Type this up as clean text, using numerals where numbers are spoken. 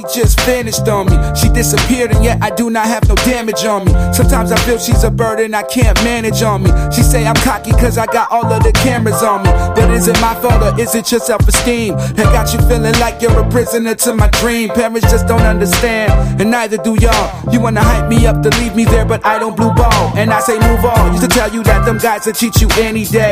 shorty just vanished on me. She disappeared and yet I do not have no damage on me. Sometimes I feel she's a burden I can't manage on me. She say I'm cocky cause I got all of the cameras on me. But is it my fault or is it your self-esteem? That got you feeling like you're a prisoner to my dream. Parents just don't understand, and neither do y'all. You wanna hype me up to leave me there, but I don't blue ball. And I say move on. Used to tell you that them guys will cheat you any day.